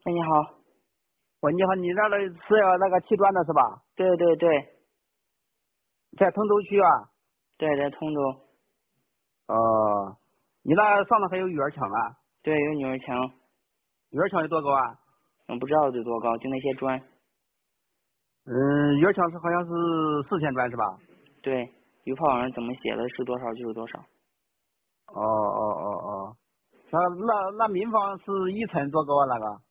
哎，你好。 喂，你好，你那里是要那个砌砖的是吧？ 对对对在通州区啊？ 对，在通州。 你那上头还有育儿墙啊？ 对，有女儿墙。 育儿墙有多高啊？ 不知道得多高，就那些砖。 育儿墙好像是4000砖是吧？ 对，鱼炮上怎么写的是多少就是多少。 哦。那民房是一层多高啊？那个？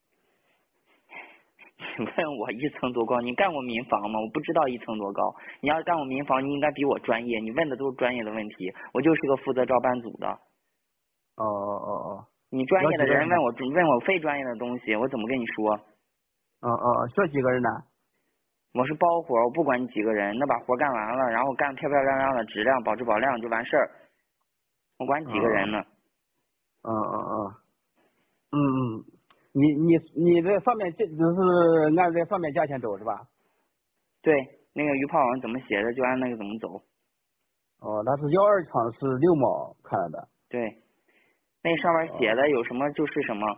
你问我一层多高？你干过民房吗？我不知道一层多高。你要是干过民房，你应该比我专业。你问的都是专业的问题，我就是个负责照办组的。 哦。 你专业的要几个人呢？ 人问我非专业的东西，我怎么跟你说？ 需要几个人呢？ 我是包活，我不管你几个人，那把活干完了，然后干漂漂亮亮的，质量保质保量就完事儿。我管你几个人哦呢？ 哦。嗯。你在上面就是按在上面价钱走是吧？ 对，那个鱼炮网怎么写的就按那个怎么走。 那是1/2厂是6毛看的。 对，那上面写的有什么就是什么，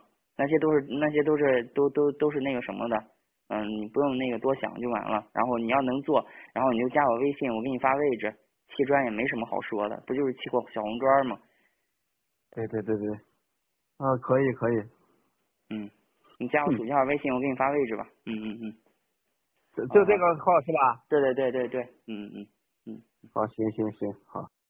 那些都是那个什么的。你不用那个多想就完了。然后你要能做，然后你就加我微信，我给你发位置。砌砖也没什么好说的，不就是砌个小红砖吗？ 对。可以。 嗯，你加我手机号微信，我给你发位置吧。嗯。好好， 就这个号是吧？ 对。嗯。 好，行，好。